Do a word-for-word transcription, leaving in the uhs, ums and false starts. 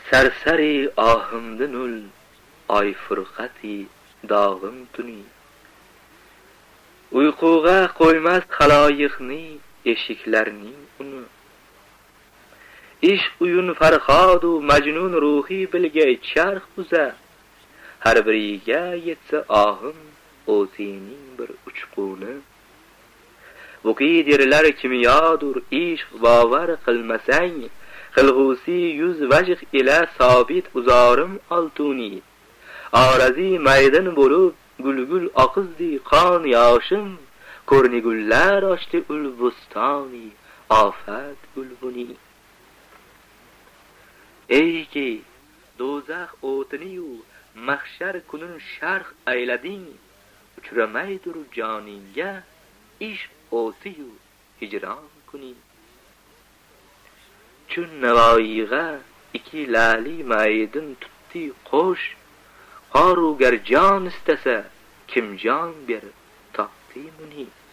Sarsari ahimdin ul ay furqati dog'im tuni. Uyquga qo'ymas xaloyiqni eshiklarning uni. Ishq uyun farhodu majnun ruhi bilga charx uza. Har biriga yetsa ahim o'zining bir uchquni. Buqidirlar kimyodur ishq bavar qilmasang, qilg'usi yuz vajh ila sobit uzorim altuni. Arazi maydin bo'lib gulgul oqizdi qon yoshim, ko'rnigullar ochdi ul bustoni ofat gulbuni. Eyki do'zax o'tini-yu mahshar kunin sharh aylading, uchramaydur joningga ishq o'ti-yu hijron kuni. Chun navoiyga iki lali maydin tutdi qo'sh, qorugar jon istasa kim jon berib topdi muni.